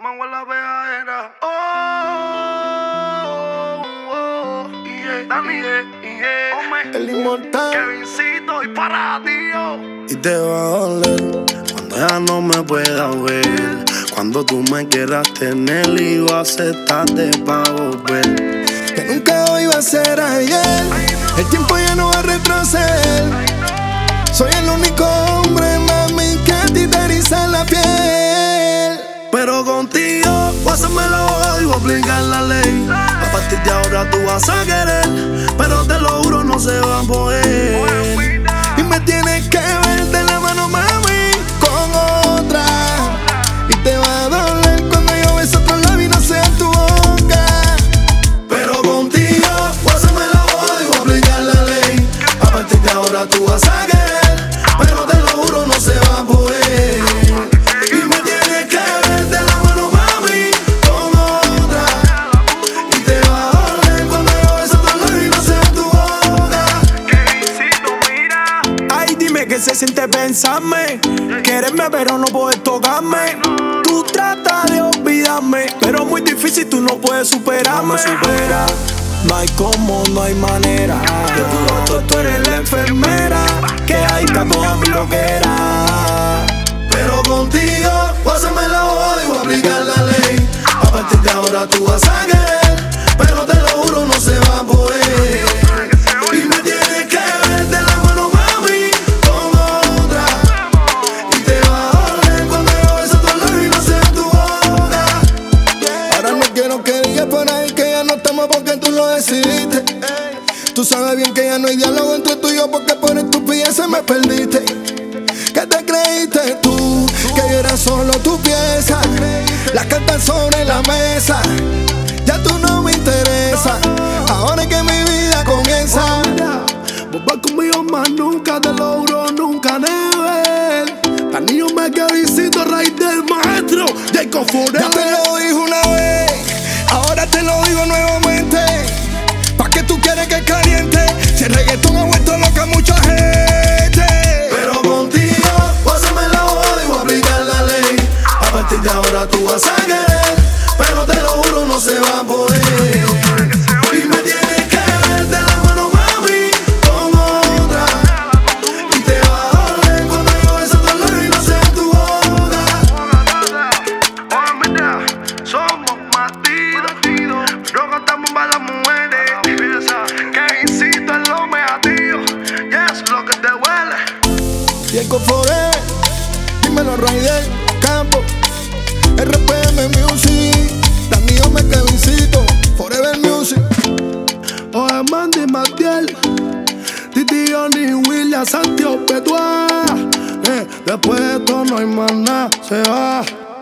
Mango en la veadera. Yeah. Dani, El inmortal Kevincito y para Dios. y te va a doler cuando ya no me puedas ver. Cuando tú me quieras tener y yo aceptarte pa' volver. Que nunca hoy va a ser ayer. El tiempo ya no va a retroceder. Soy el único hombre, mami, que a ti te eriza la piel. Pero contigo voy a hacerme lo y voy a aplicar la ley. A partir de ahora tú vas a querer, pero te lo juro no se va a poder. Y me tienes que ver de la mano, mami, con otra. Y te va a doler cuando yo beso otro labio y no sea tu boca. Pero contigo voy a hacerme lo y voy a aplicar la ley. A partir de ahora tú vas a querer, pero te lo juro no se va a poder. Y me tienes que ver de la mano, mami, con otra. Y te va a doler cuando yo beso otro labio y no sea tu boca. Kevincito, mira. Ay, dime qué se siente pensarme, quererme pero no poder tocarme. Tú tratas de olvidarme, pero muy difícil, tú no puedes superarme. No hay cómo, no hay manera. Yo tu doctor, tú eres la enfermera, que ahí está toda mi loquera. Pero contigo voy a hacerme la boda y voy a aplicar la ley. A partir de ahora tú vas a querer, pero te lo juro no se va a poder. Y me tienes que ver de la mano, mami, con otra. Y te va a doler cuando yo beso otro labio y no sea tu boca. Ahora no quiero que digas por ahí que ya no estamos porque tú lo decidiste. Tú sabes bien que ya no hay diálogo entre tú y yo porque por estupideces me perdiste. ¿Qué te creíste tú? Que yo era solo tu pieza. Las cartas sobre la mesa, ya tú no me interesa. Ahora es que mi vida comienza. Vos vas conmigo más nunca, te lo juro, nunca never. Tan niño me Kevincito, raíz del maestro Jacob Forever. Ya te lo dije una vez, ahora te lo digo nuevamente. ¿Pa' qué tú quieres que caliente? Si el reggaetón ha vuelto loca a mucha gente. Pero contigo voy a hacerme la boda y voy a aplicar la ley. A partir de ahora tú vas a querer, pero te lo juro no se va a poder. Y me tienes que ver de la mano, mami, con otra. Y te va a doler cuando yo beso otro labio y no sea tu boca. Oh, mira, somos más tiros, pero cantamos para las mujeres. Kevincito es lo mejor, y es lo que te huele. Jacob Forever, dímelo Raider, Campo, RPM Music, Dani me Kevincito, Forever Music. Oye, Mandy Matiel, Titi, Johnny, William, Santiago, Petua. Después de esto no hay más nada, se va.